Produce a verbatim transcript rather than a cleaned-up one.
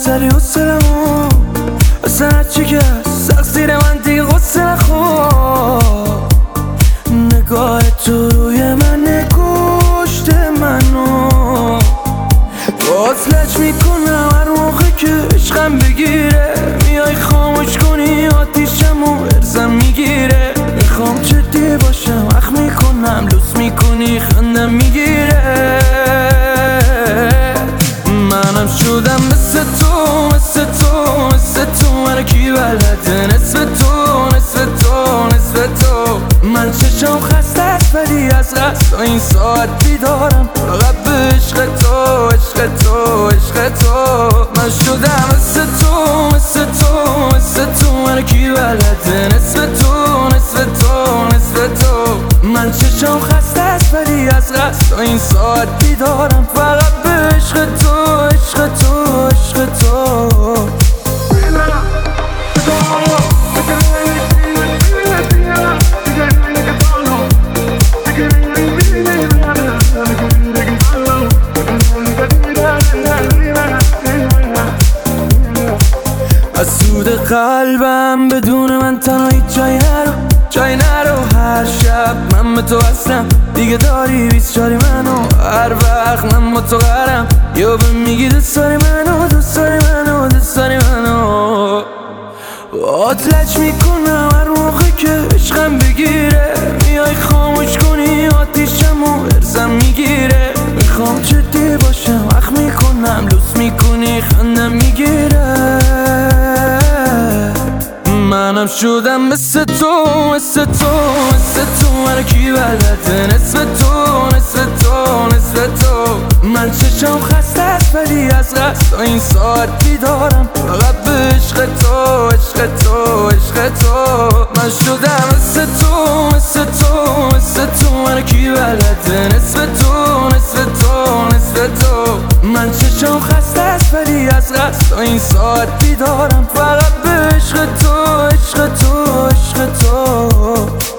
سری حسلمو اصلا هرچی که سخت زیر من دیگه غصه نخور. نگاه تو روی من کشته منو، وصلش میکنم هر موقع که عشقم بگیره. میای خاموش کنی آتیشمو ارزم میگیره. میخوام جدی باشم اخ میکنم لوس میکنی خندم میگیره. منم شدم مثل تو مثل تو مثل تو، من کی بلده نصف تو نصف تو نصف تو. من چشم خسته است ولی از قصد این ساعت بیدارم فقط به عشق تو عشق تو عشق تو. من شدم مثل تو مثل تو مثل تو، من کی بلده نصف تو نصف تو نصف تو. من چشم خسته است ولی از قصد این ساعت بیدارم فقط به عشق تو عشق تو عشق تو. از سود قلبم بدون من تنها هیچ جایی نرو جایی نرو. هر شب من به تو هستم دیگه داری بیست چاری منو. هر وقت من با تو قرم یا به میگی دوست داری منو دوست داری منو دوست داری منو. آتلج میکنم هر موقع که عشقم بگیره. میای خاموش کنی آتیشمو ارزم میگیره. میخوام جدی باشم اخ میکنم لوس میکنی خندم میگیره. منم شدم مثل تو مثل تو مثل تو، من کی بلده نصف تو نصف تو نصف تو. من چشم خسته است ولی از قصد این ساعت بیدارم فقط به عشق تو عشق تو عشق تو. من شدم مثل تو مثل تو مثل تو، من کی بلده نصف تو نصف تو نصف تو. من چشم خسته است ولی از قصد این ساعت بیدارم فقط به عشق تو عشق تو عشق تو.